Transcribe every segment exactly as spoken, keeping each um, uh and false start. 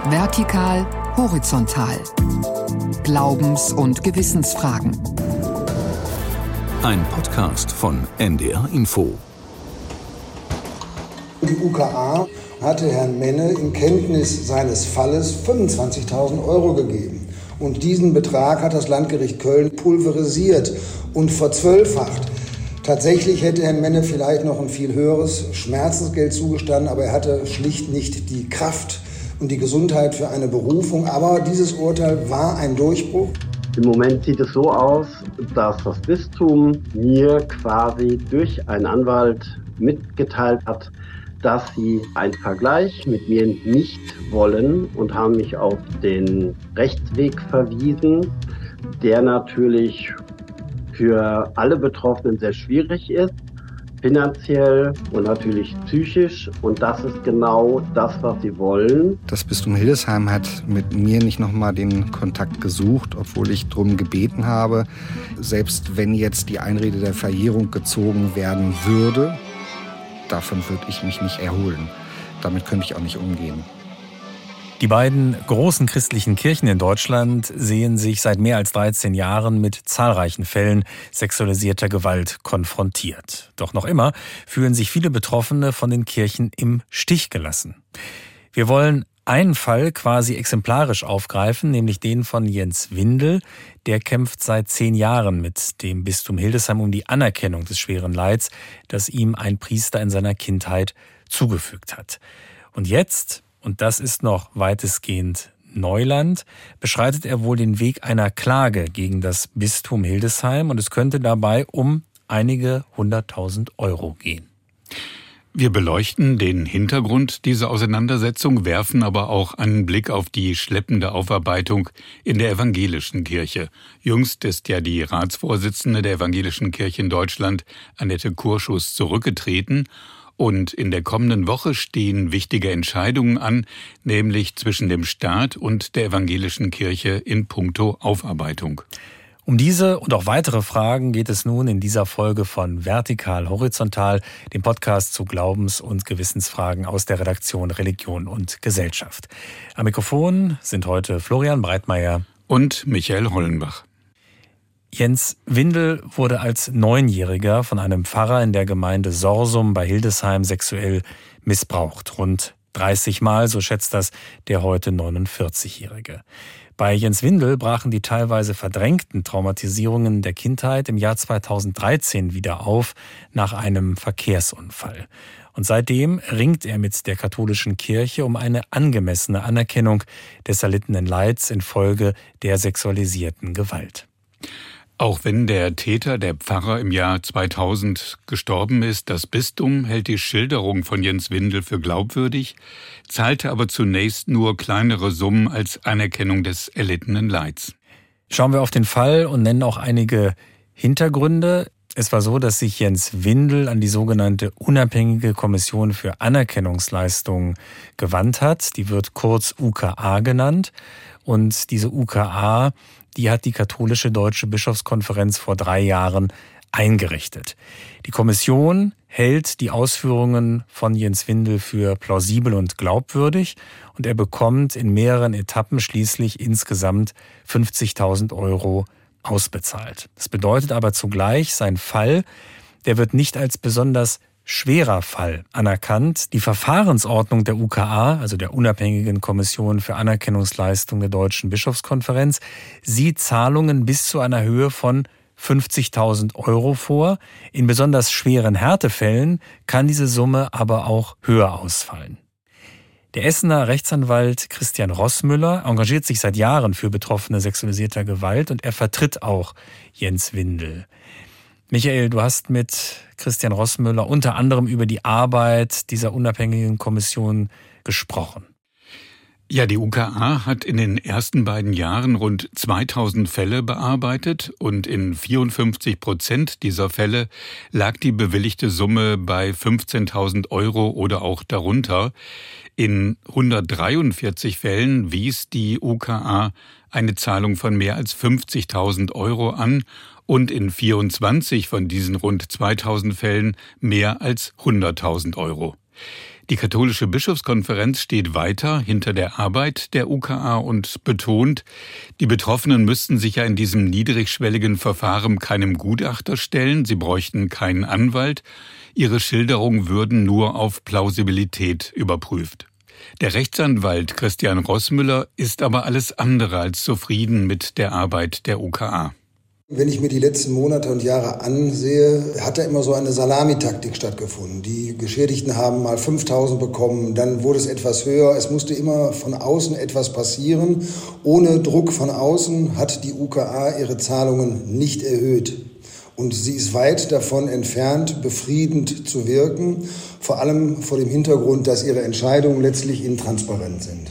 Vertikal, horizontal. Glaubens- und Gewissensfragen. Ein Podcast von N D R Info. Die U K A hatte Herrn Menne in Kenntnis seines Falles fünfundzwanzigtausend Euro gegeben. Und diesen Betrag hat das Landgericht Köln pulverisiert und verzwölffacht. Tatsächlich hätte Herrn Menne vielleicht noch ein viel höheres Schmerzensgeld zugestanden, aber er hatte schlicht nicht die Kraft und die Gesundheit für eine Berufung. Aber dieses Urteil war ein Durchbruch. Im Moment sieht es so aus, dass das Bistum mir quasi durch einen Anwalt mitgeteilt hat, dass sie einen Vergleich mit mir nicht wollen und haben mich auf den Rechtsweg verwiesen, der natürlich für alle Betroffenen sehr schwierig ist, finanziell und natürlich psychisch. Und das ist genau das, was sie wollen. Das Bistum Hildesheim hat mit mir nicht nochmal den Kontakt gesucht, obwohl ich darum gebeten habe. Selbst wenn jetzt die Einrede der Verjährung gezogen werden würde, davon würde ich mich nicht erholen. Damit könnte ich auch nicht umgehen. Die beiden großen christlichen Kirchen in Deutschland sehen sich seit mehr als dreizehn Jahren mit zahlreichen Fällen sexualisierter Gewalt konfrontiert. Doch noch immer fühlen sich viele Betroffene von den Kirchen im Stich gelassen. Wir wollen einen Fall quasi exemplarisch aufgreifen, nämlich den von Jens Windel. Der kämpft seit zehn Jahren mit dem Bistum Hildesheim um die Anerkennung des schweren Leids, das ihm ein Priester in seiner Kindheit zugefügt hat. Und jetzt, und das ist noch weitestgehend Neuland, beschreitet er wohl den Weg einer Klage gegen das Bistum Hildesheim, und es könnte dabei um einige hunderttausend Euro gehen. Wir beleuchten den Hintergrund dieser Auseinandersetzung, werfen aber auch einen Blick auf die schleppende Aufarbeitung in der evangelischen Kirche. Jüngst ist ja die Ratsvorsitzende der evangelischen Kirche in Deutschland, Annette Kurschus, zurückgetreten. Und in der kommenden Woche stehen wichtige Entscheidungen an, nämlich zwischen dem Staat und der evangelischen Kirche in puncto Aufarbeitung. Um diese und auch weitere Fragen geht es nun in dieser Folge von Vertikal, Horizontal, dem Podcast zu Glaubens- und Gewissensfragen aus der Redaktion Religion und Gesellschaft. Am Mikrofon sind heute Florian Breitmeier und Michael Hollenbach. Jens Windel wurde als Neunjähriger von einem Pfarrer in der Gemeinde Sorsum bei Hildesheim sexuell missbraucht. Rund dreißig Mal, so schätzt das der heute neunundvierzigjährige. Bei Jens Windel brachen die teilweise verdrängten Traumatisierungen der Kindheit im Jahr zweitausenddreizehn wieder auf nach einem Verkehrsunfall. Und seitdem ringt er mit der katholischen Kirche um eine angemessene Anerkennung des erlittenen Leids infolge der sexualisierten Gewalt. Auch wenn der Täter, der Pfarrer, im Jahr zweitausend gestorben ist, das Bistum hält die Schilderung von Jens Windel für glaubwürdig, zahlte aber zunächst nur kleinere Summen als Anerkennung des erlittenen Leids. Schauen wir auf den Fall und nennen auch einige Hintergründe. Es war so, dass sich Jens Windel an die sogenannte Unabhängige Kommission für Anerkennungsleistungen gewandt hat. Die wird kurz U K A genannt. Und diese U K A, die hat die katholische Deutsche Bischofskonferenz vor drei Jahren eingerichtet. Die Kommission hält die Ausführungen von Jens Windel für plausibel und glaubwürdig, und er bekommt in mehreren Etappen schließlich insgesamt fünfzigtausend Euro ausbezahlt. Das bedeutet aber zugleich, sein Fall, der wird nicht als besonders schwerer Fall anerkannt. Die Verfahrensordnung der U K A, also der Unabhängigen Kommission für Anerkennungsleistungen der Deutschen Bischofskonferenz, sieht Zahlungen bis zu einer Höhe von fünfzigtausend Euro vor. In besonders schweren Härtefällen kann diese Summe aber auch höher ausfallen. Der Essener Rechtsanwalt Christian Rossmüller engagiert sich seit Jahren für Betroffene sexualisierter Gewalt, und er vertritt auch Jens Windel. Michael, du hast mit Christian Rossmüller unter anderem über die Arbeit dieser unabhängigen Kommission gesprochen. Ja, die U K A hat in den ersten beiden Jahren rund zweitausend Fälle bearbeitet, und in vierundfünfzig Prozent dieser Fälle lag die bewilligte Summe bei fünfzehntausend Euro oder auch darunter. In hundertdreiundvierzig Fällen wies die U K A eine Zahlung von mehr als fünfzigtausend Euro an und in vierundzwanzig von diesen rund zweitausend Fällen mehr als hunderttausend Euro. Die katholische Bischofskonferenz steht weiter hinter der Arbeit der U K A und betont, die Betroffenen müssten sich ja in diesem niedrigschwelligen Verfahren keinem Gutachter stellen, sie bräuchten keinen Anwalt, ihre Schilderungen würden nur auf Plausibilität überprüft. Der Rechtsanwalt Christian Rossmüller ist aber alles andere als zufrieden mit der Arbeit der U K A. Wenn ich mir die letzten Monate und Jahre ansehe, hat da immer so eine Salamitaktik stattgefunden. Die Geschädigten haben mal fünftausend bekommen, dann wurde es etwas höher. Es musste immer von außen etwas passieren. Ohne Druck von außen hat die U K A ihre Zahlungen nicht erhöht. Und sie ist weit davon entfernt, befriedend zu wirken, vor allem vor dem Hintergrund, dass ihre Entscheidungen letztlich intransparent sind.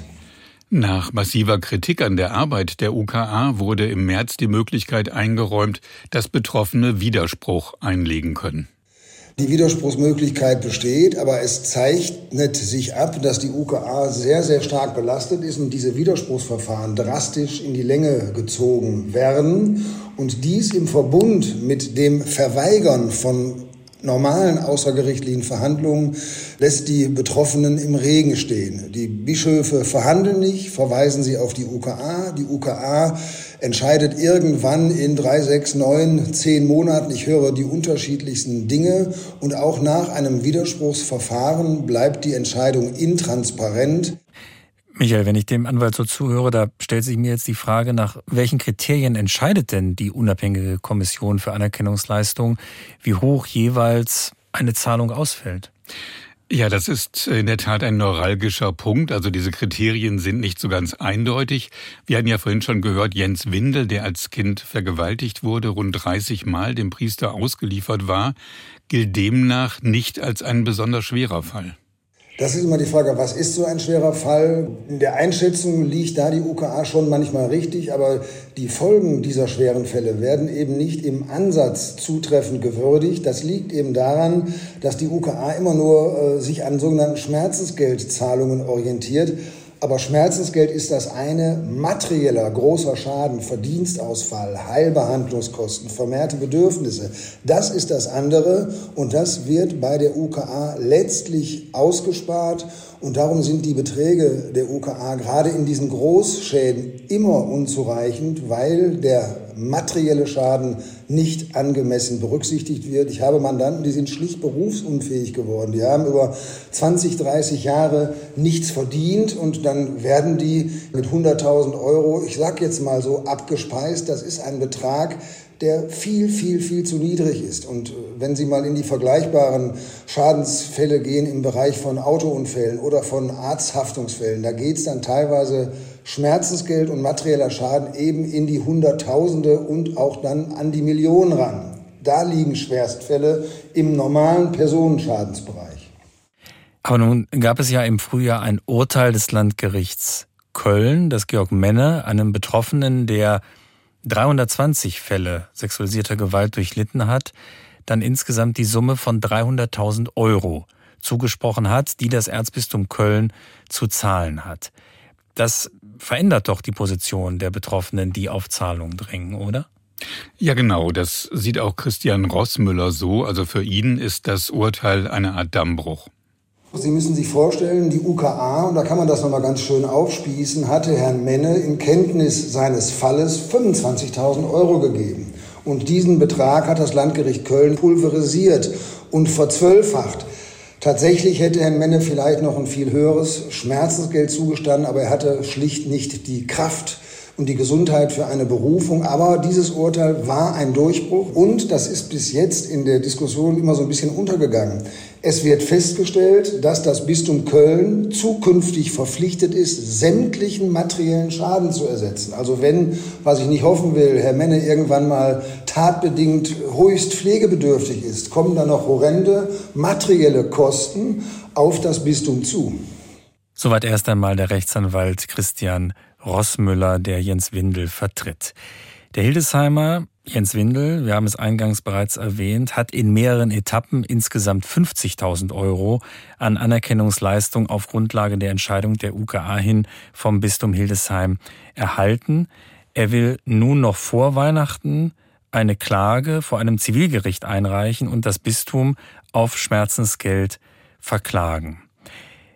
Nach massiver Kritik an der Arbeit der U K A wurde im März die Möglichkeit eingeräumt, dass Betroffene Widerspruch einlegen können. Die Widerspruchsmöglichkeit besteht, aber es zeichnet sich ab, dass die U K A sehr, sehr stark belastet ist und diese Widerspruchsverfahren drastisch in die Länge gezogen werden. Und dies im Verbund mit dem Verweigern von normalen außergerichtlichen Verhandlungen lässt die Betroffenen im Regen stehen. Die Bischöfe verhandeln nicht, verweisen sie auf die U K A. Die U K A entscheidet irgendwann in drei, sechs, neun, zehn Monaten. Ich höre die unterschiedlichsten Dinge. Und auch nach einem Widerspruchsverfahren bleibt die Entscheidung intransparent. Michael, wenn ich dem Anwalt so zuhöre, da stellt sich mir jetzt die Frage, nach welchen Kriterien entscheidet denn die unabhängige Kommission für Anerkennungsleistung, wie hoch jeweils eine Zahlung ausfällt? Ja, das ist in der Tat ein neuralgischer Punkt. Also diese Kriterien sind nicht so ganz eindeutig. Wir hatten ja vorhin schon gehört, Jens Windel, der als Kind vergewaltigt wurde, rund dreißig Mal dem Priester ausgeliefert war, gilt demnach nicht als ein besonders schwerer Fall. Das ist immer die Frage, was ist so ein schwerer Fall? In der Einschätzung liegt da die U K A schon manchmal richtig, aber die Folgen dieser schweren Fälle werden eben nicht im Ansatz zutreffend gewürdigt. Das liegt eben daran, dass die U K A immer nur äh, sich an sogenannten Schmerzensgeldzahlungen orientiert. Aber Schmerzensgeld ist das eine, materieller großer Schaden, Verdienstausfall, Heilbehandlungskosten, vermehrte Bedürfnisse. Das ist das andere und das wird bei der U K A letztlich ausgespart. Und darum sind die Beträge der U K A gerade in diesen Großschäden immer unzureichend, weil der materielle Schaden nicht angemessen berücksichtigt wird. Ich habe Mandanten, die sind schlicht berufsunfähig geworden. Die haben über zwanzig, dreißig Jahre nichts verdient und dann werden die mit hunderttausend Euro, ich sag jetzt mal so, abgespeist. Das ist ein Betrag, der viel, viel, viel zu niedrig ist. Und wenn Sie mal in die vergleichbaren Schadensfälle gehen im Bereich von Autounfällen oder von Arzthaftungsfällen, da geht es dann teilweise Schmerzensgeld und materieller Schaden eben in die Hunderttausende und auch dann an die Millionen ran. Da liegen Schwerstfälle im normalen Personenschadensbereich. Aber nun gab es ja im Frühjahr ein Urteil des Landgerichts Köln, das Georg Menne, einem Betroffenen, der dreihundertzwanzig Fälle sexualisierter Gewalt durchlitten hat, dann insgesamt die Summe von dreihunderttausend Euro zugesprochen hat, die das Erzbistum Köln zu zahlen hat. Das verändert doch die Position der Betroffenen, die auf Zahlungen drängen, oder? Ja, genau. Das sieht auch Christian Rossmüller so. Also für ihn ist das Urteil eine Art Dammbruch. Sie müssen sich vorstellen, die U K A, und da kann man das nochmal ganz schön aufspießen, hatte Herrn Menne in Kenntnis seines Falles fünfundzwanzigtausend Euro gegeben. Und diesen Betrag hat das Landgericht Köln pulverisiert und verzwölffacht. Tatsächlich hätte Herrn Menne vielleicht noch ein viel höheres Schmerzensgeld zugestanden, aber er hatte schlicht nicht die Kraft und die Gesundheit für eine Berufung. Aber dieses Urteil war ein Durchbruch und das ist bis jetzt in der Diskussion immer so ein bisschen untergegangen. Es wird festgestellt, dass das Bistum Köln zukünftig verpflichtet ist, sämtlichen materiellen Schaden zu ersetzen. Also wenn, was ich nicht hoffen will, Herr Menne irgendwann mal tatbedingt höchst pflegebedürftig ist, kommen dann noch horrende materielle Kosten auf das Bistum zu. Soweit erst einmal der Rechtsanwalt Christian Rossmüller, der Jens Windel vertritt. Der Hildesheimer Jens Windel, wir haben es eingangs bereits erwähnt, hat in mehreren Etappen insgesamt fünfzigtausend Euro an Anerkennungsleistung auf Grundlage der Entscheidung der U K A hin vom Bistum Hildesheim erhalten. Er will nun noch vor Weihnachten eine Klage vor einem Zivilgericht einreichen und das Bistum auf Schmerzensgeld verklagen.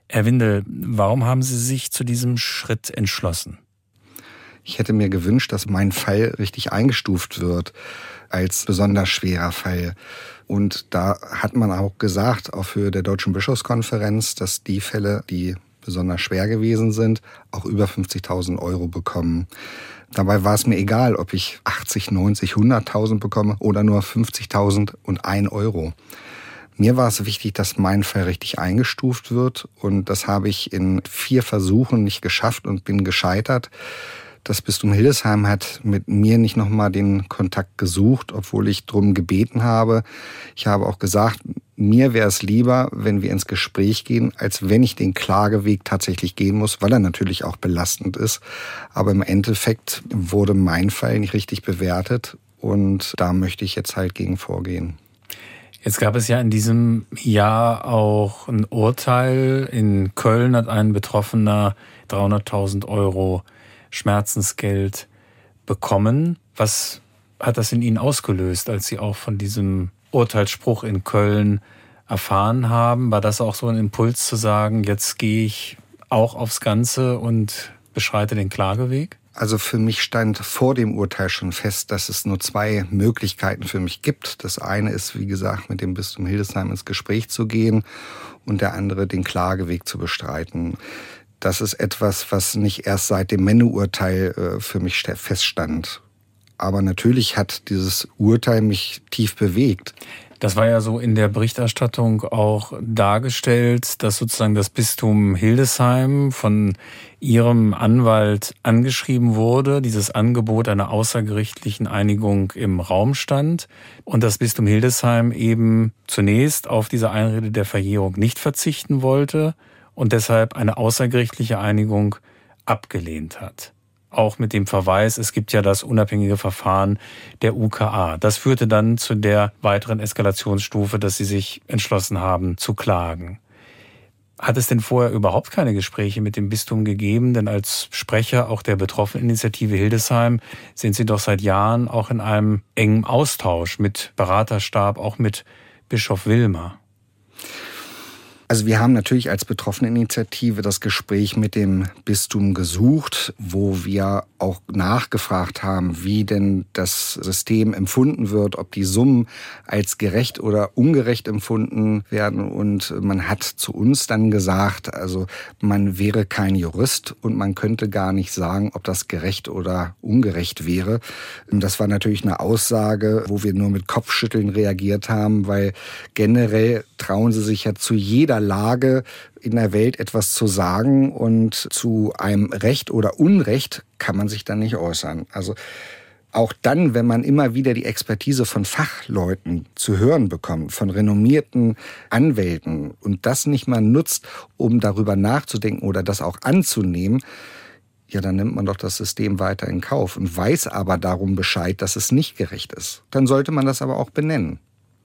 Herr Windel, warum haben Sie sich zu diesem Schritt entschlossen? Ich hätte mir gewünscht, dass mein Fall richtig eingestuft wird als besonders schwerer Fall. Und da hat man auch gesagt, auf Höhe der Deutschen Bischofskonferenz, dass die Fälle, die besonders schwer gewesen sind, auch über fünfzigtausend Euro bekommen. Dabei war es mir egal, ob ich achtzig, neunzig, hunderttausend bekomme oder nur fünfzigtausend und ein Euro. Mir war es wichtig, dass mein Fall richtig eingestuft wird. Und das habe ich in vier Versuchen nicht geschafft und bin gescheitert. Das Bistum Hildesheim hat mit mir nicht nochmal den Kontakt gesucht, obwohl ich drum gebeten habe. Ich habe auch gesagt, mir wäre es lieber, wenn wir ins Gespräch gehen, als wenn ich den Klageweg tatsächlich gehen muss, weil er natürlich auch belastend ist. Aber im Endeffekt wurde mein Fall nicht richtig bewertet und da möchte ich jetzt halt gegen vorgehen. Jetzt gab es ja in diesem Jahr auch ein Urteil. In Köln hat ein Betroffener dreihunderttausend Euro Schmerzensgeld bekommen. Was hat das in Ihnen ausgelöst, als Sie auch von diesem Urteilsspruch in Köln erfahren haben? War das auch so ein Impuls zu sagen, jetzt gehe ich auch aufs Ganze und beschreite den Klageweg? Also für mich stand vor dem Urteil schon fest, dass es nur zwei Möglichkeiten für mich gibt. Das eine ist, wie gesagt, mit dem Bistum Hildesheim ins Gespräch zu gehen und der andere den Klageweg zu bestreiten. Das ist etwas, was nicht erst seit dem Menne-Urteil für mich feststand. Aber natürlich hat dieses Urteil mich tief bewegt. Das war ja so in der Berichterstattung auch dargestellt, dass sozusagen das Bistum Hildesheim von Ihrem Anwalt angeschrieben wurde, dieses Angebot einer außergerichtlichen Einigung im Raum stand und das Bistum Hildesheim eben zunächst auf diese Einrede der Verjährung nicht verzichten wollte und deshalb eine außergerichtliche Einigung abgelehnt hat. Auch mit dem Verweis, es gibt ja das unabhängige Verfahren der U K A. Das führte dann zu der weiteren Eskalationsstufe, dass Sie sich entschlossen haben zu klagen. Hat es denn vorher überhaupt keine Gespräche mit dem Bistum gegeben? Denn als Sprecher auch der Betroffeneninitiative Hildesheim sind Sie doch seit Jahren auch in einem engen Austausch mit Beraterstab, auch mit Bischof Wilmer. Also wir haben natürlich als Betroffeneninitiative das Gespräch mit dem Bistum gesucht, wo wir auch nachgefragt haben, wie denn das System empfunden wird, ob die Summen als gerecht oder ungerecht empfunden werden. Und man hat zu uns dann gesagt, also man wäre kein Jurist und man könnte gar nicht sagen, ob das gerecht oder ungerecht wäre. Das war natürlich eine Aussage, wo wir nur mit Kopfschütteln reagiert haben, weil generell trauen sie sich ja zu jeder Lage in der Welt etwas zu sagen und zu einem Recht oder Unrecht kann man sich dann nicht äußern. Also auch dann, wenn man immer wieder die Expertise von Fachleuten zu hören bekommt, von renommierten Anwälten und das nicht mal nutzt, um darüber nachzudenken oder das auch anzunehmen, ja, dann nimmt man doch das System weiter in Kauf und weiß aber darum Bescheid, dass es nicht gerecht ist. Dann sollte man das aber auch benennen.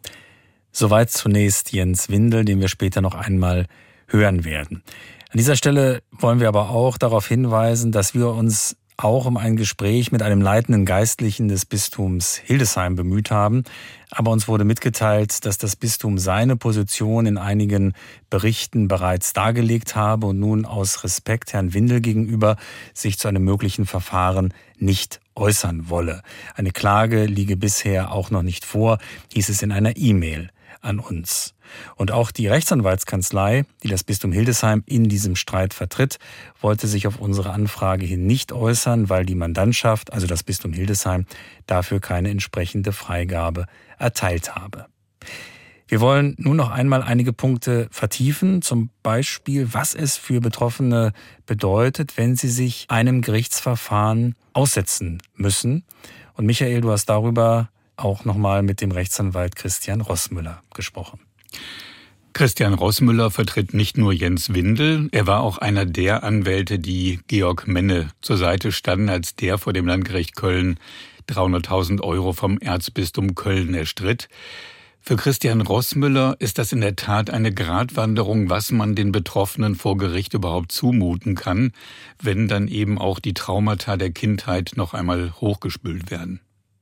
Soweit zunächst Jens Windel, den wir später noch einmal hören werden. An dieser Stelle wollen wir aber auch darauf hinweisen, dass wir uns auch um ein Gespräch mit einem leitenden Geistlichen des Bistums Hildesheim bemüht haben. Aber uns wurde mitgeteilt, dass das Bistum seine Position in einigen Berichten bereits dargelegt habe und nun aus Respekt Herrn Windel gegenüber sich zu einem möglichen Verfahren nicht äußern wolle. Eine Klage liege bisher auch noch nicht vor, hieß es in einer E-Mail an uns. Und auch die Rechtsanwaltskanzlei, die das Bistum Hildesheim in diesem Streit vertritt, wollte sich auf unsere Anfrage hin nicht äußern, weil die Mandantschaft, also das Bistum Hildesheim, dafür keine entsprechende Freigabe erteilt habe. Wir wollen nun noch einmal einige Punkte vertiefen, zum Beispiel, was es für Betroffene bedeutet, wenn sie sich einem Gerichtsverfahren aussetzen müssen. Und Michael, du hast darüber auch nochmal mit dem Rechtsanwalt Christian Rossmüller gesprochen. Christian Rossmüller vertritt nicht nur Jens Windel, er war auch einer der Anwälte, die Georg Menne zur Seite standen, als der vor dem Landgericht Köln dreihunderttausend Euro vom Erzbistum Köln erstritt. Für Christian Rossmüller ist das in der Tat eine Gratwanderung, was man den Betroffenen vor Gericht überhaupt zumuten kann, wenn dann eben auch die Traumata der Kindheit noch einmal hochgespült werden.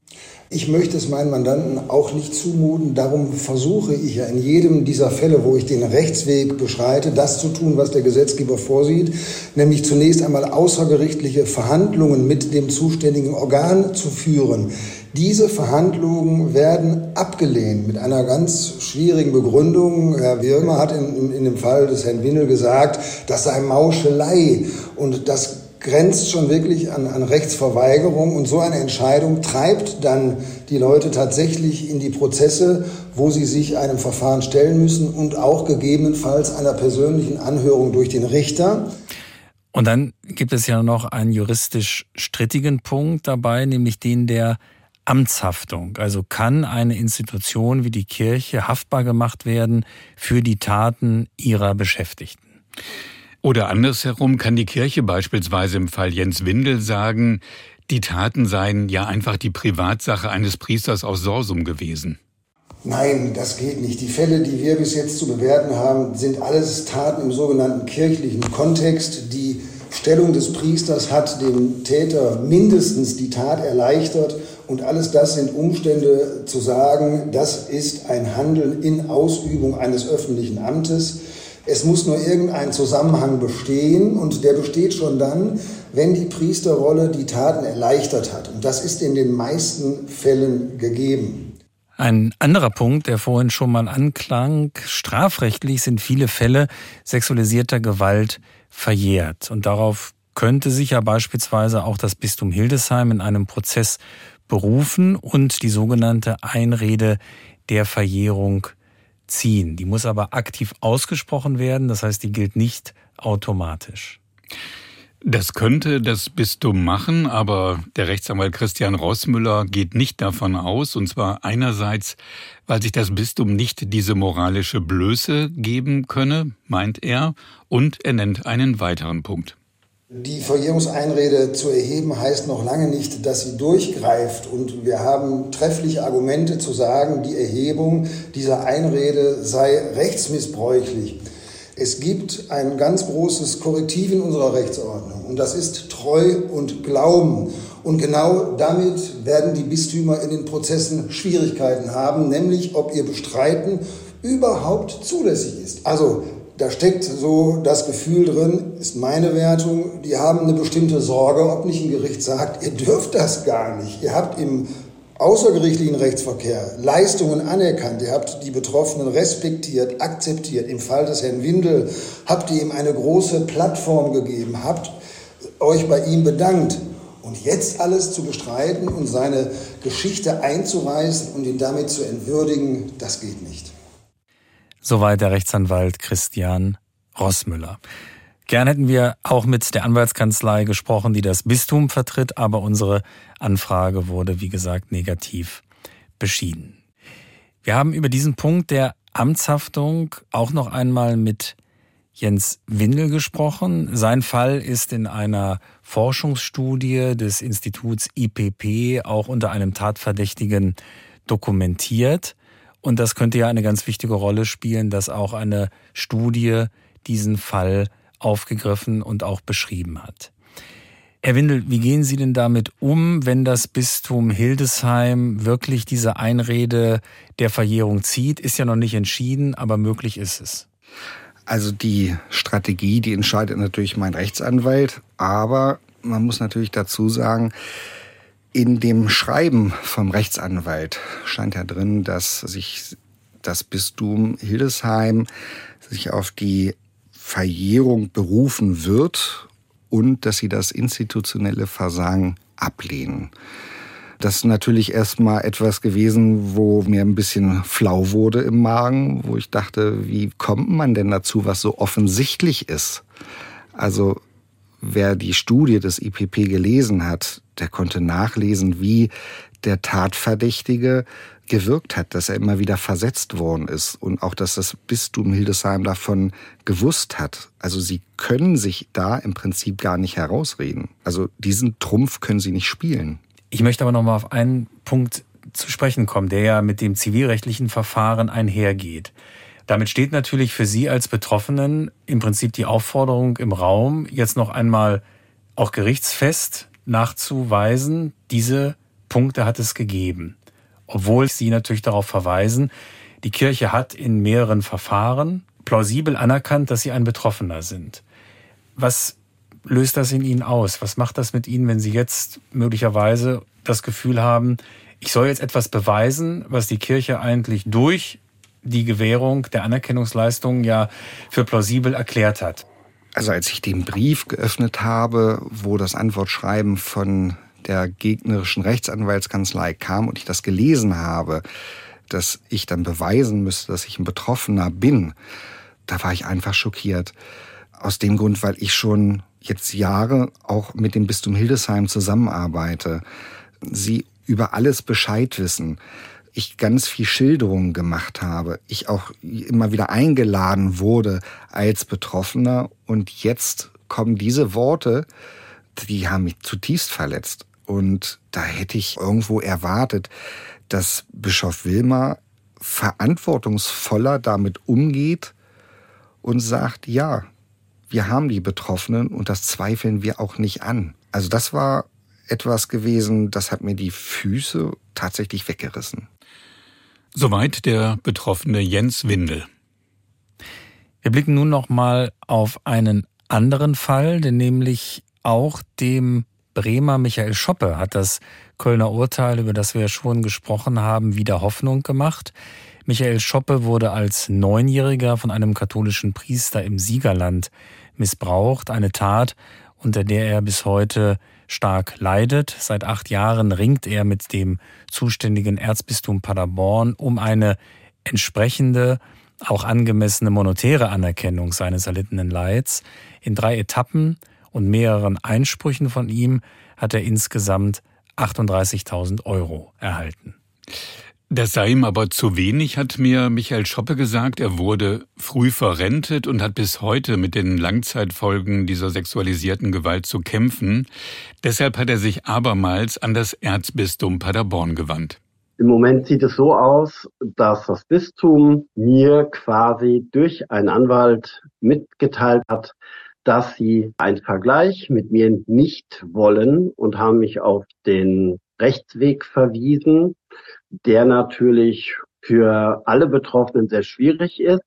Ich möchte es meinen Mandanten auch nicht zumuten. Darum versuche ich ja in jedem dieser Fälle, wo ich den Rechtsweg beschreite, das zu tun, was der Gesetzgeber vorsieht, nämlich zunächst einmal außergerichtliche Verhandlungen mit dem zuständigen Organ zu führen. Diese Verhandlungen werden abgelehnt mit einer ganz schwierigen Begründung. Herr Wirmer hat in, in dem Fall des Herrn Windel gesagt, das sei Mauschelei, und das grenzt schon wirklich an, an Rechtsverweigerung, und so eine Entscheidung treibt dann die Leute tatsächlich in die Prozesse, wo sie sich einem Verfahren stellen müssen und auch gegebenenfalls einer persönlichen Anhörung durch den Richter. Und dann gibt es ja noch einen juristisch strittigen Punkt dabei, nämlich den der Amtshaftung. Also kann eine Institution wie die Kirche haftbar gemacht werden für die Taten ihrer Beschäftigten? Oder andersherum kann die Kirche beispielsweise im Fall Jens Windel sagen, die Taten seien ja einfach die Privatsache eines Priesters aus Sorsum gewesen. Nein, das geht nicht. Die Fälle, die wir bis jetzt zu bewerten haben, sind alles Taten im sogenannten kirchlichen Kontext. Die Stellung des Priesters hat dem Täter mindestens die Tat erleichtert, und alles das sind Umstände zu sagen, das ist ein Handeln in Ausübung eines öffentlichen Amtes. Es muss nur irgendein Zusammenhang bestehen, und der besteht schon dann, wenn die Priesterrolle die Taten erleichtert hat. Und das ist in den meisten Fällen gegeben. Ein anderer Punkt, der vorhin schon mal anklang: strafrechtlich sind viele Fälle sexualisierter Gewalt verjährt. Und darauf könnte sich ja beispielsweise auch das Bistum Hildesheim in einem Prozess berufen und die sogenannte Einrede der Verjährung ziehen. Die muss aber aktiv ausgesprochen werden, das heißt, die gilt nicht automatisch. Das könnte das Bistum machen, aber der Rechtsanwalt Christian Rossmüller geht nicht davon aus, und zwar einerseits, weil sich das Bistum nicht diese moralische Blöße geben könne, meint er, und er nennt einen weiteren Punkt. Die Verjährungseinrede zu erheben heißt noch lange nicht, dass sie durchgreift, und wir haben treffliche Argumente zu sagen, die Erhebung dieser Einrede sei rechtsmissbräuchlich. Es gibt ein ganz großes Korrektiv in unserer Rechtsordnung, und das ist Treu und Glauben. Und genau damit werden die Bistümer in den Prozessen Schwierigkeiten haben, nämlich ob ihr Bestreiten überhaupt zulässig ist. Also da steckt so das Gefühl drin, ist meine Wertung, die haben eine bestimmte Sorge, ob nicht ein Gericht sagt, ihr dürft das gar nicht. Ihr habt im außergerichtlichen Rechtsverkehr Leistungen anerkannt, ihr habt die Betroffenen respektiert, akzeptiert. Im Fall des Herrn Windel habt ihr ihm eine große Plattform gegeben, habt euch bei ihm bedankt. Und jetzt alles zu bestreiten und seine Geschichte einzureißen und ihn damit zu entwürdigen, das geht nicht. Soweit der Rechtsanwalt Christian Rossmüller. Gern hätten wir auch mit der Anwaltskanzlei gesprochen, die das Bistum vertritt, aber unsere Anfrage wurde, wie gesagt, negativ beschieden. Wir haben über diesen Punkt der Amtshaftung auch noch einmal mit Jens Windel gesprochen. Sein Fall ist in einer Forschungsstudie des Instituts I P P auch unter einem Tatverdächtigen dokumentiert. Und das könnte ja eine ganz wichtige Rolle spielen, dass auch eine Studie diesen Fall aufgegriffen und auch beschrieben hat. Herr Windel, wie gehen Sie denn damit um, wenn das Bistum Hildesheim wirklich diese Einrede der Verjährung zieht? Ist ja noch nicht entschieden, aber möglich ist es. Also die Strategie, die entscheidet natürlich mein Rechtsanwalt, aber man muss natürlich dazu sagen, in dem Schreiben vom Rechtsanwalt scheint ja drin, dass sich das Bistum Hildesheim sich auf die Verjährung berufen wird und dass sie das institutionelle Versagen ablehnen. Das ist natürlich erstmal etwas gewesen, wo mir ein bisschen flau wurde im Magen, wo ich dachte, wie kommt man denn dazu, was so offensichtlich ist? Also wer die Studie des I P P gelesen hat, der konnte nachlesen, wie der Tatverdächtige gewirkt hat, dass er immer wieder versetzt worden ist und auch, dass das Bistum Hildesheim davon gewusst hat. Also sie können sich da im Prinzip gar nicht herausreden. Also diesen Trumpf können sie nicht spielen. Ich möchte aber noch mal auf einen Punkt zu sprechen kommen, der ja mit dem zivilrechtlichen Verfahren einhergeht. Damit steht natürlich für Sie als Betroffenen im Prinzip die Aufforderung im Raum, jetzt noch einmal auch gerichtsfest nachzuweisen, diese Punkte hat es gegeben. Obwohl Sie natürlich darauf verweisen, die Kirche hat in mehreren Verfahren plausibel anerkannt, dass Sie ein Betroffener sind. Was löst das in Ihnen aus? Was macht das mit Ihnen, wenn Sie jetzt möglicherweise das Gefühl haben, ich soll jetzt etwas beweisen, was die Kirche eigentlich durch die Gewährung der Anerkennungsleistung ja für plausibel erklärt hat? Also als ich den Brief geöffnet habe, wo das Antwortschreiben von der gegnerischen Rechtsanwaltskanzlei kam und ich das gelesen habe, dass ich dann beweisen müsste, dass ich ein Betroffener bin, da war ich einfach schockiert. Aus dem Grund, weil ich schon jetzt Jahre auch mit dem Bistum Hildesheim zusammenarbeite, sie über alles Bescheid wissen, ich ganz viel Schilderungen gemacht habe, ich auch immer wieder eingeladen wurde als Betroffener und jetzt kommen diese Worte, die haben mich zutiefst verletzt. Und da hätte ich irgendwo erwartet, dass Bischof Wilmer verantwortungsvoller damit umgeht und sagt, ja, wir haben die Betroffenen und das zweifeln wir auch nicht an. Also das war etwas gewesen, das hat mir die Füße tatsächlich weggerissen. Soweit der betroffene Jens Windel. Wir blicken nun noch mal auf einen anderen Fall, denn nämlich auch dem Bremer Michael Schoppe hat das Kölner Urteil, über das wir ja schon gesprochen haben, wieder Hoffnung gemacht. Michael Schoppe wurde als Neunjähriger von einem katholischen Priester im Siegerland missbraucht. Eine Tat, unter der er bis heute stark leidet. Seit acht Jahren ringt er mit dem zuständigen Erzbistum Paderborn um eine entsprechende, auch angemessene monetäre Anerkennung seines erlittenen Leids. In drei Etappen und mehreren Einsprüchen von ihm hat er insgesamt achtunddreißigtausend Euro erhalten. Das sei ihm aber zu wenig, hat mir Michael Schoppe gesagt. Er wurde früh verrentet und hat bis heute mit den Langzeitfolgen dieser sexualisierten Gewalt zu kämpfen. Deshalb hat er sich abermals an das Erzbistum Paderborn gewandt. Im Moment sieht es so aus, dass das Bistum mir quasi durch einen Anwalt mitgeteilt hat, dass sie einen Vergleich mit mir nicht wollen und haben mich auf den Rechtsweg verwiesen, der natürlich für alle Betroffenen sehr schwierig ist,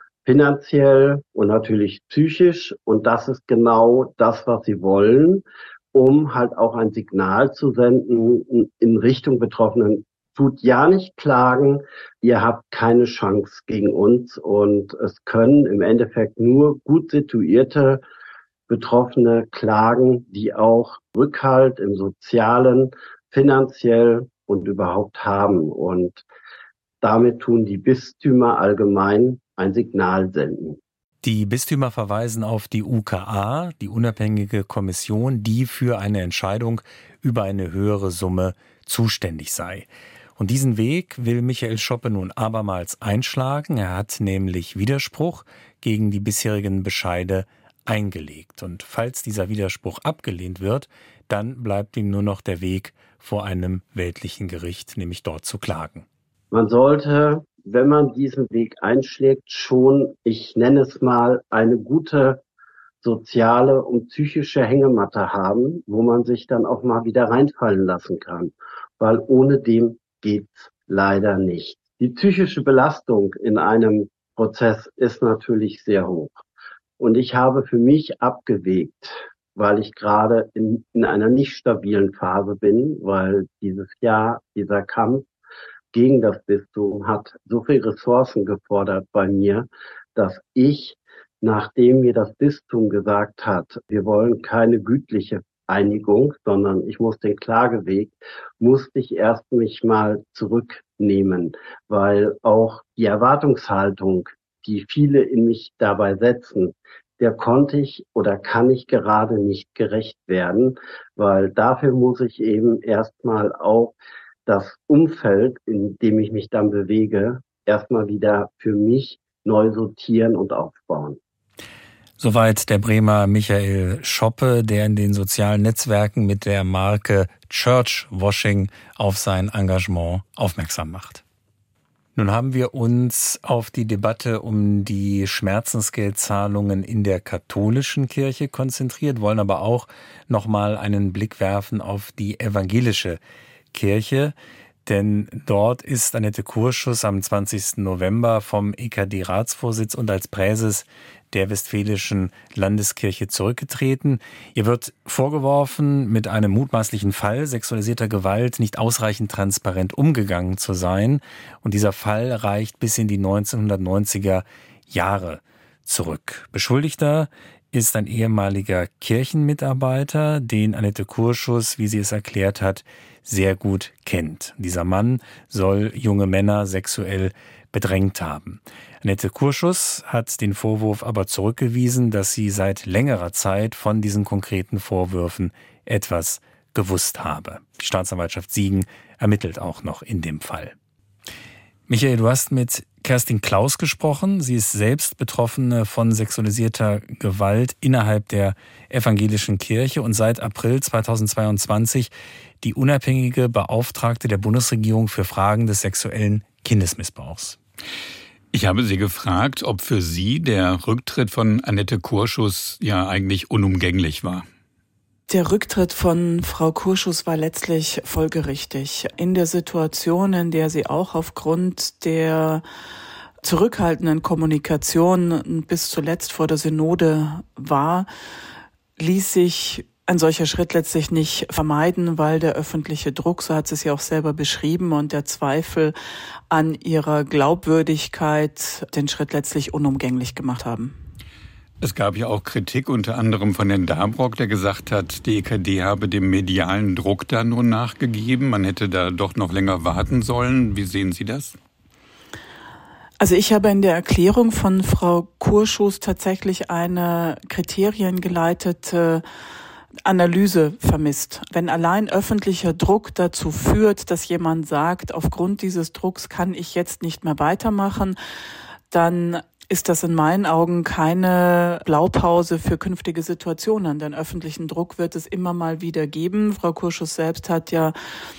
finanziell und natürlich psychisch. Und das ist genau das, was sie wollen, um halt auch ein Signal zu senden in Richtung Betroffenen. Tut ja nicht klagen, ihr habt keine Chance gegen uns. Und es können im Endeffekt nur gut situierte Betroffene klagen, die auch Rückhalt im Sozialen, finanziell und überhaupt haben. Und damit tun die Bistümer allgemein ein Signal senden. Die Bistümer verweisen auf die U K A, die unabhängige Kommission, die für eine Entscheidung über eine höhere Summe zuständig sei. Und diesen Weg will Michael Schoppe nun abermals einschlagen. Er hat nämlich Widerspruch gegen die bisherigen Bescheide eingelegt. Und falls dieser Widerspruch abgelehnt wird, dann bleibt ihm nur noch der Weg vor einem weltlichen Gericht, nämlich dort zu klagen. Man sollte, wenn man diesen Weg einschlägt, schon, ich nenne es mal, eine gute soziale und psychische Hängematte haben, wo man sich dann auch mal wieder reinfallen lassen kann. Weil ohne dem geht's leider nicht. Die psychische Belastung in einem Prozess ist natürlich sehr hoch. Und ich habe für mich abgewegt, weil ich gerade in, in einer nicht stabilen Phase bin, weil dieses Jahr, dieser Kampf gegen das Bistum hat so viel Ressourcen gefordert bei mir, dass ich, nachdem mir das Bistum gesagt hat, wir wollen keine gütliche Einigung, sondern ich muss den Klageweg, musste ich erst mich mal zurücknehmen, weil auch die Erwartungshaltung, die viele in mich dabei setzen, der konnte ich oder kann ich gerade nicht gerecht werden, weil dafür muss ich eben erstmal auch das Umfeld, in dem ich mich dann bewege, erstmal wieder für mich neu sortieren und aufbauen. Soweit der Bremer Michael Schoppe, der in den sozialen Netzwerken mit der Marke Churchwashing auf sein Engagement aufmerksam macht. Nun haben wir uns auf die Debatte um die Schmerzensgeldzahlungen in der katholischen Kirche konzentriert, wollen aber auch nochmal einen Blick werfen auf die evangelische Kirche, denn dort ist Annette Kurschus am zwanzigsten November vom E K D-Ratsvorsitz und als Präses der Westfälischen Landeskirche zurückgetreten. Ihr wird vorgeworfen, mit einem mutmaßlichen Fall sexualisierter Gewalt nicht ausreichend transparent umgegangen zu sein. Und dieser Fall reicht bis in die neunzehnhundertneunziger Jahre zurück. Beschuldigter ist ein ehemaliger Kirchenmitarbeiter, den Annette Kurschus, wie sie es erklärt hat, sehr gut kennt. Dieser Mann soll junge Männer sexuell bedrängt haben. Annette Kurschus hat den Vorwurf aber zurückgewiesen, dass sie seit längerer Zeit von diesen konkreten Vorwürfen etwas gewusst habe. Die Staatsanwaltschaft Siegen ermittelt auch noch in dem Fall. Michael, du hast mit Kerstin Klaus gesprochen. Sie ist selbst Betroffene von sexualisierter Gewalt innerhalb der evangelischen Kirche und seit April zweitausendzweiundzwanzig die unabhängige Beauftragte der Bundesregierung für Fragen des sexuellen Kindesmissbrauchs. Ich habe sie gefragt, ob für sie der Rücktritt von Annette Kurschus ja eigentlich unumgänglich war. Der Rücktritt von Frau Kurschus war letztlich folgerichtig. In der Situation, in der sie auch aufgrund der zurückhaltenden Kommunikation bis zuletzt vor der Synode war, ließ sich ein solcher Schritt letztlich nicht vermeiden, weil der öffentliche Druck, so hat sie es ja auch selber beschrieben, und der Zweifel an ihrer Glaubwürdigkeit den Schritt letztlich unumgänglich gemacht haben. Es gab ja auch Kritik unter anderem von Herrn Dabrock, der gesagt hat, die E K D habe dem medialen Druck da nur nachgegeben. Man hätte da doch noch länger warten sollen. Wie sehen Sie das? Also ich habe in der Erklärung von Frau Kurschus tatsächlich eine kriteriengeleitete Analyse vermisst. Wenn allein öffentlicher Druck dazu führt, dass jemand sagt, aufgrund dieses Drucks kann ich jetzt nicht mehr weitermachen, dann ist das in meinen Augen keine Blaupause für künftige Situationen. Denn öffentlichen Druck wird es immer mal wieder geben. Frau Kurschus selbst hat ja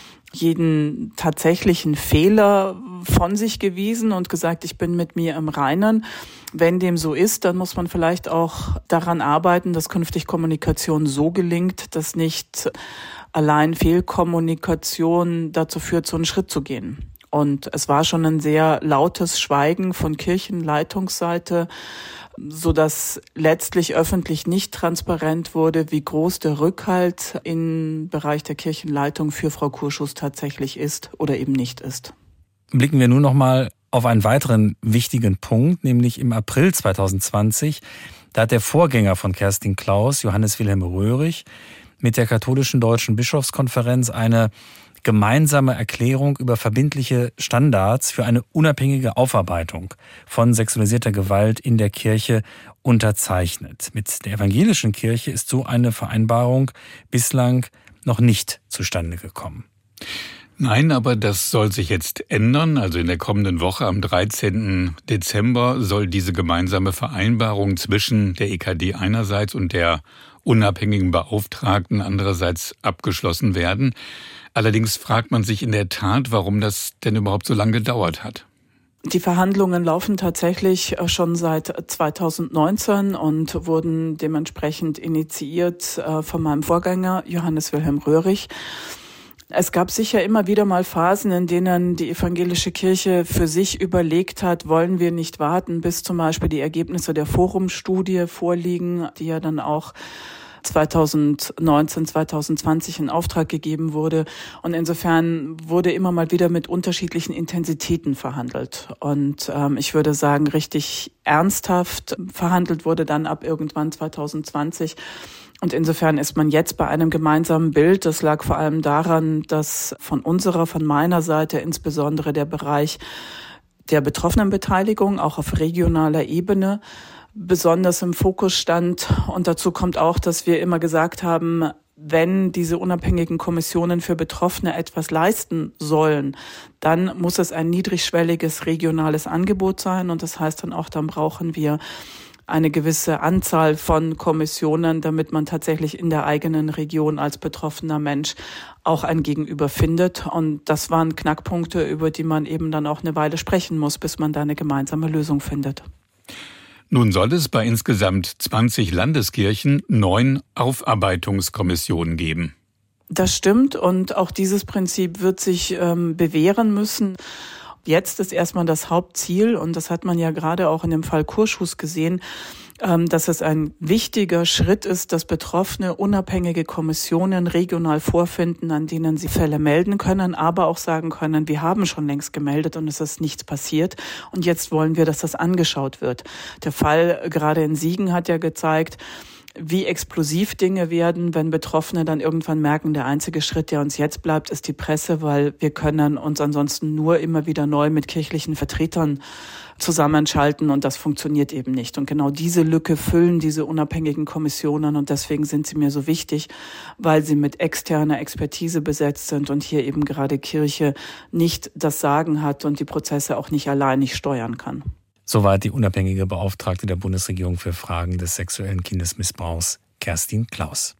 jeden tatsächlichen Fehler von sich gewiesen und gesagt, ich bin mit mir im Reinen. Wenn dem so ist, dann muss man vielleicht auch daran arbeiten, dass künftig Kommunikation so gelingt, dass nicht allein Fehlkommunikation dazu führt, so einen Schritt zu gehen. Und es war schon ein sehr lautes Schweigen von Kirchenleitungsseite, so dass letztlich öffentlich nicht transparent wurde, wie groß der Rückhalt im Bereich der Kirchenleitung für Frau Kurschus tatsächlich ist oder eben nicht ist. Blicken wir nun noch mal auf einen weiteren wichtigen Punkt, nämlich im April zweitausendzwanzig. Da hat der Vorgänger von Kerstin Klaus, Johannes Wilhelm Röhrig, mit der Katholischen Deutschen Bischofskonferenz eine gemeinsame Erklärung über verbindliche Standards für eine unabhängige Aufarbeitung von sexualisierter Gewalt in der Kirche unterzeichnet. Mit der evangelischen Kirche ist so eine Vereinbarung bislang noch nicht zustande gekommen. Nein, aber das soll sich jetzt ändern. Also in der kommenden Woche am dreizehnten Dezember soll diese gemeinsame Vereinbarung zwischen der E K D einerseits und der unabhängigen Beauftragten andererseits abgeschlossen werden. Allerdings fragt man sich in der Tat, warum das denn überhaupt so lange gedauert hat. Die Verhandlungen laufen tatsächlich schon seit zweitausendneunzehn und wurden dementsprechend initiiert von meinem Vorgänger Johannes Wilhelm Röhrig. Es gab sicher immer wieder mal Phasen, in denen die evangelische Kirche für sich überlegt hat, wollen wir nicht warten, bis zum Beispiel die Ergebnisse der Forumstudie vorliegen, die ja dann auch zweitausendneunzehn, zweitausendzwanzig in Auftrag gegeben wurde. Und insofern wurde immer mal wieder mit unterschiedlichen Intensitäten verhandelt. Und ähm, ich würde sagen, richtig ernsthaft verhandelt wurde dann ab irgendwann zweitausendzwanzig. Und insofern ist man jetzt bei einem gemeinsamen Bild. Das lag vor allem daran, dass von unserer, von meiner Seite insbesondere der Bereich der Betroffenenbeteiligung auch auf regionaler Ebene besonders im Fokus stand. Und dazu kommt auch, dass wir immer gesagt haben, wenn diese unabhängigen Kommissionen für Betroffene etwas leisten sollen, dann muss es ein niedrigschwelliges regionales Angebot sein. Und das heißt dann auch, dann brauchen wir eine gewisse Anzahl von Kommissionen, damit man tatsächlich in der eigenen Region als betroffener Mensch auch ein Gegenüber findet. Und das waren Knackpunkte, über die man eben dann auch eine Weile sprechen muss, bis man da eine gemeinsame Lösung findet. Nun soll es bei insgesamt zwanzig Landeskirchen neun Aufarbeitungskommissionen geben. Das stimmt und auch dieses Prinzip wird sich ähm, bewähren müssen. Jetzt ist erstmal das Hauptziel, und das hat man ja gerade auch in dem Fall Kurschus gesehen, ähm, dass es ein wichtiger Schritt ist, dass Betroffene unabhängige Kommissionen regional vorfinden, an denen sie Fälle melden können, aber auch sagen können, wir haben schon längst gemeldet und es ist nichts passiert und jetzt wollen wir, dass das angeschaut wird. Der Fall gerade in Siegen hat ja gezeigt, wie explosiv Dinge werden, wenn Betroffene dann irgendwann merken, der einzige Schritt, der uns jetzt bleibt, ist die Presse, weil wir können uns ansonsten nur immer wieder neu mit kirchlichen Vertretern zusammenschalten und das funktioniert eben nicht. Und genau diese Lücke füllen diese unabhängigen Kommissionen und deswegen sind sie mir so wichtig, weil sie mit externer Expertise besetzt sind und hier eben gerade Kirche nicht das Sagen hat und die Prozesse auch nicht allein nicht steuern kann. Soweit die unabhängige Beauftragte der Bundesregierung für Fragen des sexuellen Kindesmissbrauchs, Kerstin Klaus.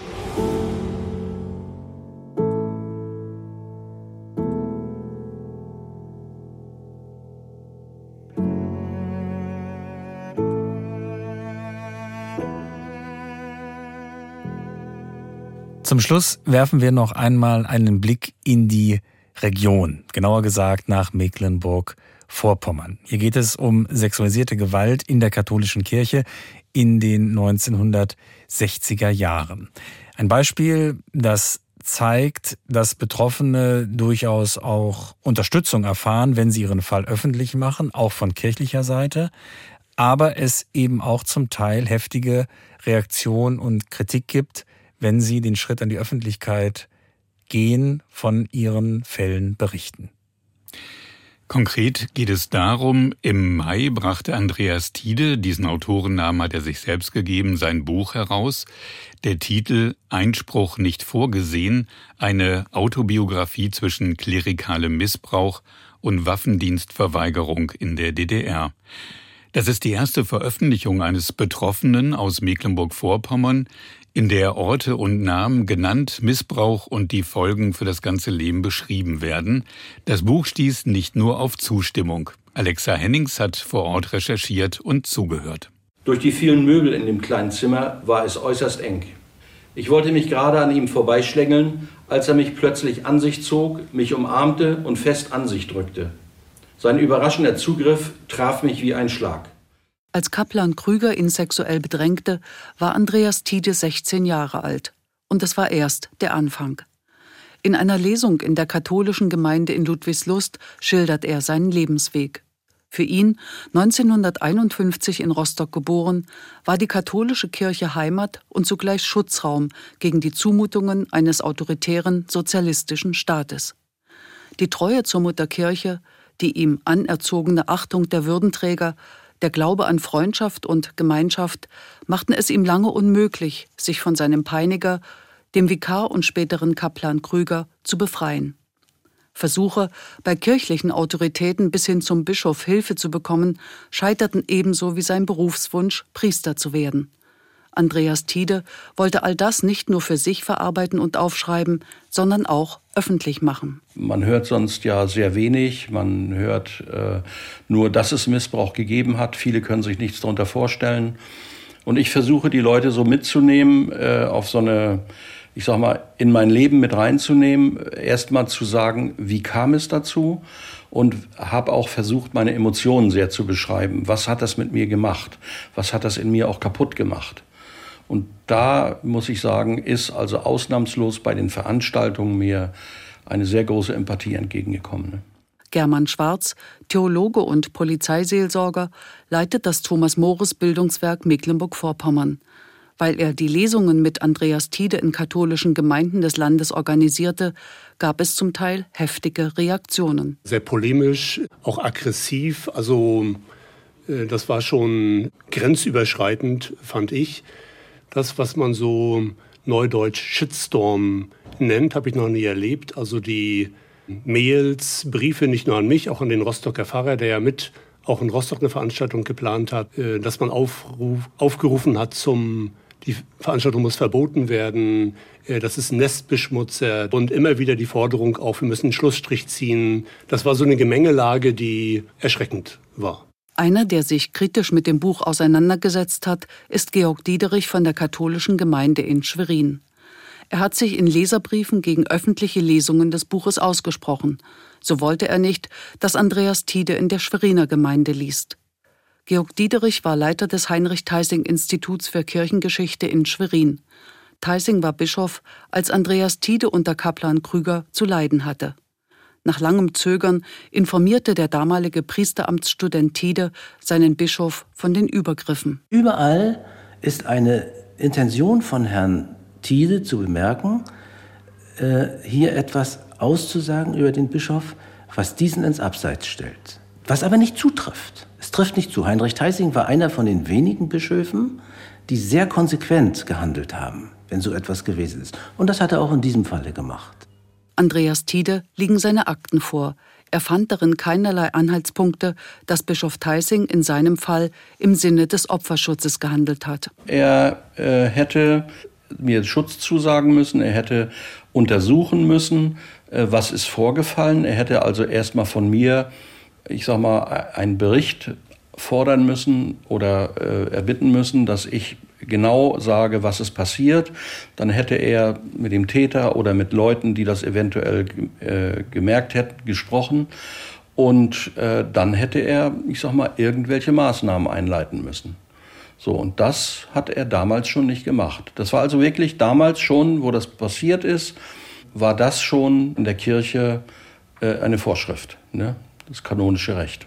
Zum Schluss werfen wir noch einmal einen Blick in die Region, genauer gesagt nach Mecklenburg-Vorpommern. Hier geht es um sexualisierte Gewalt in der katholischen Kirche in den neunzehnhundertsechziger Jahren. Ein Beispiel, das zeigt, dass Betroffene durchaus auch Unterstützung erfahren, wenn sie ihren Fall öffentlich machen, auch von kirchlicher Seite, aber es eben auch zum Teil heftige Reaktion und Kritik gibt, wenn sie den Schritt an die Öffentlichkeit gehen, von ihren Fällen berichten. Konkret geht es darum, im Mai brachte Andreas Tiede, diesen Autorennamen hat er sich selbst gegeben, sein Buch heraus. Der Titel Einspruch nicht vorgesehen, eine Autobiografie zwischen klerikalem Missbrauch und Waffendienstverweigerung in der D D R. Das ist die erste Veröffentlichung eines Betroffenen aus Mecklenburg-Vorpommern, in der Orte und Namen genannt, Missbrauch und die Folgen für das ganze Leben beschrieben werden. Das Buch stieß nicht nur auf Zustimmung. Alexa Hennings hat vor Ort recherchiert und zugehört. Durch die vielen Möbel in dem kleinen Zimmer war es äußerst eng. Ich wollte mich gerade an ihm vorbeischlängeln, als er mich plötzlich an sich zog, mich umarmte und fest an sich drückte. Sein überraschender Zugriff traf mich wie ein Schlag. Als Kaplan Krüger ihn sexuell bedrängte, war Andreas Tiede sechzehn Jahre alt. Und es war erst der Anfang. In einer Lesung in der katholischen Gemeinde in Ludwigslust schildert er seinen Lebensweg. Für ihn, neunzehnhunderteinundfünfzig in Rostock geboren, war die katholische Kirche Heimat und zugleich Schutzraum gegen die Zumutungen eines autoritären sozialistischen Staates. Die Treue zur Mutterkirche, die ihm anerzogene Achtung der Würdenträger, der Glaube an Freundschaft und Gemeinschaft machten es ihm lange unmöglich, sich von seinem Peiniger, dem Vikar und späteren Kaplan Krüger, zu befreien. Versuche, bei kirchlichen Autoritäten bis hin zum Bischof Hilfe zu bekommen, scheiterten ebenso wie sein Berufswunsch, Priester zu werden. Andreas Tiede wollte all das nicht nur für sich verarbeiten und aufschreiben, sondern auch öffentlich machen. Man hört sonst ja sehr wenig. Man hört äh, nur, dass es Missbrauch gegeben hat. Viele können sich nichts darunter vorstellen. Und ich versuche, die Leute so mitzunehmen, äh, auf so eine, ich sag mal, in mein Leben mit reinzunehmen. Erstmal zu sagen, wie kam es dazu? Und habe auch versucht, meine Emotionen sehr zu beschreiben. Was hat das mit mir gemacht? Was hat das in mir auch kaputt gemacht? Und da, muss ich sagen, ist also ausnahmslos bei den Veranstaltungen mir eine sehr große Empathie entgegengekommen. German Schwarz, Theologe und Polizeiseelsorger, leitet das Thomas-Mores-Bildungswerk Mecklenburg-Vorpommern. Weil er die Lesungen mit Andreas Tiede in katholischen Gemeinden des Landes organisierte, gab es zum Teil heftige Reaktionen. Sehr polemisch, auch aggressiv. Also das war schon grenzüberschreitend, fand ich. Das, was man so neudeutsch Shitstorm nennt, habe ich noch nie erlebt. Also die Mails, Briefe nicht nur an mich, auch an den Rostocker Pfarrer, der ja mit auch in Rostock eine Veranstaltung geplant hat, dass man aufruf, aufgerufen hat zum, die Veranstaltung muss verboten werden, das ist ein Nestbeschmutzer und immer wieder die Forderung auf, wir müssen einen Schlussstrich ziehen. Das war so eine Gemengelage, die erschreckend war. Einer, der sich kritisch mit dem Buch auseinandergesetzt hat, ist Georg Diederich von der katholischen Gemeinde in Schwerin. Er hat sich in Leserbriefen gegen öffentliche Lesungen des Buches ausgesprochen. So wollte er nicht, dass Andreas Tiede in der Schweriner Gemeinde liest. Georg Diederich war Leiter des Heinrich-Theising-Instituts für Kirchengeschichte in Schwerin. Theising war Bischof, als Andreas Tiede unter Kaplan Krüger zu leiden hatte. Nach langem Zögern informierte der damalige Priesteramtsstudent Tiede seinen Bischof von den Übergriffen. Überall ist eine Intention von Herrn Tiede zu bemerken, äh, hier etwas auszusagen über den Bischof, was diesen ins Abseits stellt. Was aber nicht zutrifft. Es trifft nicht zu. Heinrich Theising war einer von den wenigen Bischöfen, die sehr konsequent gehandelt haben, wenn so etwas gewesen ist. Und das hat er auch in diesem Falle gemacht. Andreas Tiede liegen seine Akten vor. Er fand darin keinerlei Anhaltspunkte, dass Bischof Theising in seinem Fall im Sinne des Opferschutzes gehandelt hat. Er äh, hätte mir Schutz zusagen müssen, er hätte untersuchen müssen, äh, was ist vorgefallen. Er hätte also erstmal von mir, ich sag mal, einen Bericht fordern müssen oder äh, erbitten müssen, dass ich genau sage, was ist passiert. Dann hätte er mit dem Täter oder mit Leuten, die das eventuell äh, gemerkt hätten, gesprochen. Und äh, dann hätte er, ich sag mal, irgendwelche Maßnahmen einleiten müssen. So, und das hat er damals schon nicht gemacht. Das war also wirklich damals schon, wo das passiert ist, war das schon in der Kirche äh, eine Vorschrift, ne? Das kanonische Recht.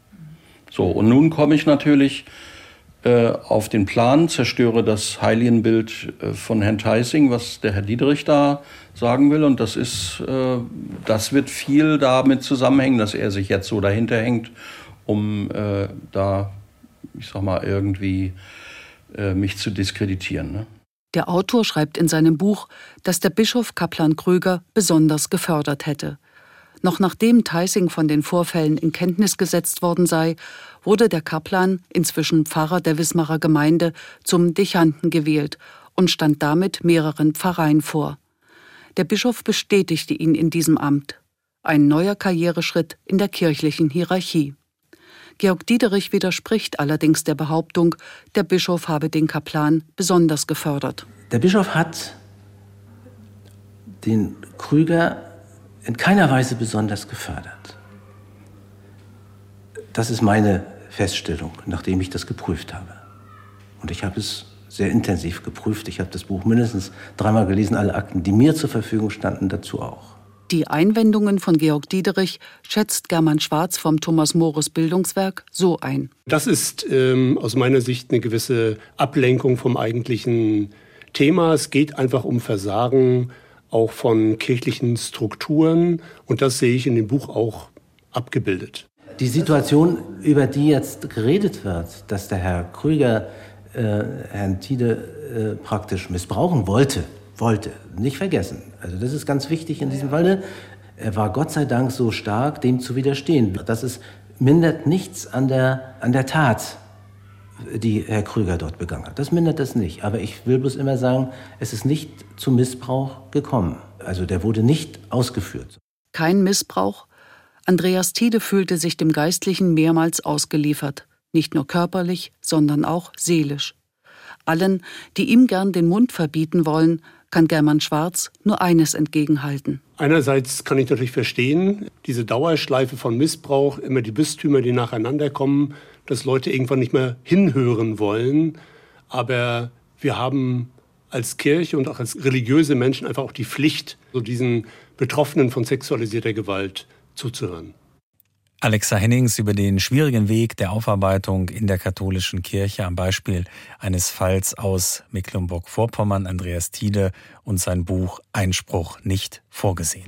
So, und nun komme ich natürlich äh, auf den Plan, zerstöre das Heiligenbild äh, von Herrn Theising, was der Herr Diederich da sagen will. Und das ist, äh, das wird viel damit zusammenhängen, dass er sich jetzt so dahinter hängt, um äh, da, ich sag mal, irgendwie äh, mich zu diskreditieren. Ne? Der Autor schreibt in seinem Buch, dass der Bischof Kaplan Krüger besonders gefördert hätte. Noch nachdem Theising von den Vorfällen in Kenntnis gesetzt worden sei, wurde der Kaplan, inzwischen Pfarrer der Wismarer Gemeinde, zum Dechanten gewählt und stand damit mehreren Pfarreien vor. Der Bischof bestätigte ihn in diesem Amt. Ein neuer Karriereschritt in der kirchlichen Hierarchie. Georg Diederich widerspricht allerdings der Behauptung, der Bischof habe den Kaplan besonders gefördert. Der Bischof hat den Krüger in keiner Weise besonders gefördert. Das ist meine Feststellung, nachdem ich das geprüft habe. Und ich habe es sehr intensiv geprüft. Ich habe das Buch mindestens dreimal gelesen, alle Akten, die mir zur Verfügung standen, dazu auch. Die Einwendungen von Georg Diederich schätzt German Schwarz vom Thomas Mores Bildungswerk so ein. Das ist ähm, aus meiner Sicht eine gewisse Ablenkung vom eigentlichen Thema. Es geht einfach um Versagen auch von kirchlichen Strukturen. Und das sehe ich in dem Buch auch abgebildet. Die Situation, über die jetzt geredet wird, dass der Herr Krüger äh, Herrn Tiede äh, praktisch missbrauchen wollte, wollte, nicht vergessen. Also das ist ganz wichtig in diesem Falle. Er war Gott sei Dank so stark, dem zu widerstehen. Das ist, mindert nichts an der, an der Tat, die Herr Krüger dort begangen hat. Das mindert das nicht. Aber ich will bloß immer sagen, es ist nicht zu Missbrauch gekommen. Also der wurde nicht ausgeführt. Kein Missbrauch? Andreas Tiede fühlte sich dem Geistlichen mehrmals ausgeliefert. Nicht nur körperlich, sondern auch seelisch. Allen, die ihm gern den Mund verbieten wollen, kann German Schwarz nur eines entgegenhalten. Einerseits kann ich natürlich verstehen, diese Dauerschleife von Missbrauch, immer die Bistümer, die nacheinander kommen, dass Leute irgendwann nicht mehr hinhören wollen. Aber wir haben als Kirche und auch als religiöse Menschen einfach auch die Pflicht, so diesen Betroffenen von sexualisierter Gewalt zuzuhören. Alexa Hennings über den schwierigen Weg der Aufarbeitung in der katholischen Kirche am Beispiel eines Falls aus Mecklenburg-Vorpommern, Andreas Tiede und sein Buch Einspruch nicht vorgesehen.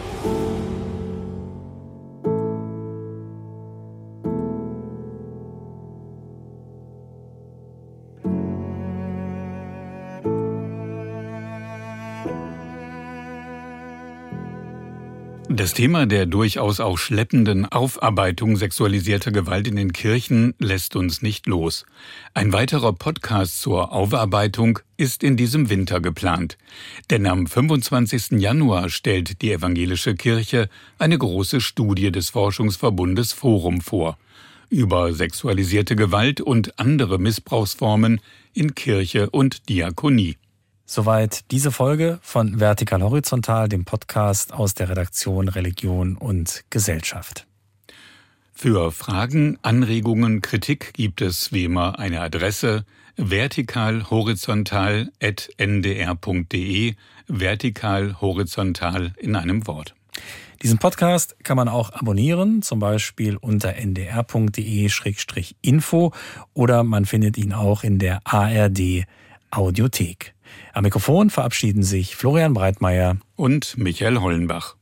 Das Thema der durchaus auch schleppenden Aufarbeitung sexualisierter Gewalt in den Kirchen lässt uns nicht los. Ein weiterer Podcast zur Aufarbeitung ist in diesem Winter geplant. Denn am fünfundzwanzigsten Januar stellt die evangelische Kirche eine große Studie des Forschungsverbundes Forum vor. Über sexualisierte Gewalt und andere Missbrauchsformen in Kirche und Diakonie. Soweit diese Folge von Vertikal Horizontal, dem Podcast aus der Redaktion Religion und Gesellschaft. Für Fragen, Anregungen, Kritik gibt es wie immer eine Adresse vertikalhorizontal at n d r punkt d e, vertikalhorizontal in einem Wort. Diesen Podcast kann man auch abonnieren, zum Beispiel unter n d r punkt d e slash info oder man findet ihn auch in der A R D Audiothek. Am Mikrofon verabschieden sich Florian Breitmeier und Michael Hollenbach.